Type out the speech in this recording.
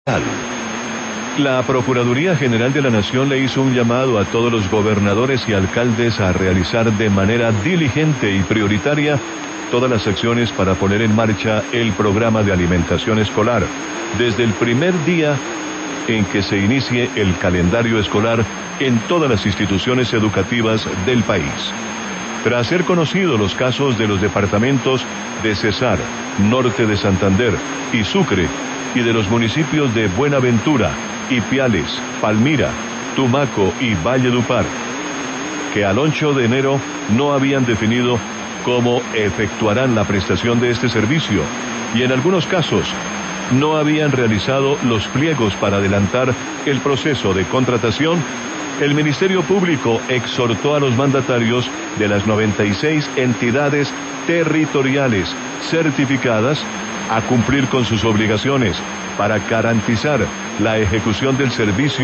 La Procuraduría General de la Nación le hizo un llamado a todos los gobernadores y alcaldes a realizar de manera diligente y prioritaria todas las acciones para poner en marcha el programa de alimentación escolar desde el primer día en que se inicie el calendario escolar en todas las instituciones educativas del país. Tras ser conocidos los casos de los departamentos de Cesar, Norte de Santander y Sucre, y de los municipios de Buenaventura, Ipiales, Palmira, Tumaco y Valledupar, que al 8 de enero no habían definido cómo efectuarán la prestación de este servicio, y en algunos casos no habían realizado los pliegos para adelantar el proceso de contratación, el Ministerio Público exhortó a los mandatarios de las 96 entidades territoriales certificadas a cumplir con sus obligaciones para garantizar la ejecución del servicio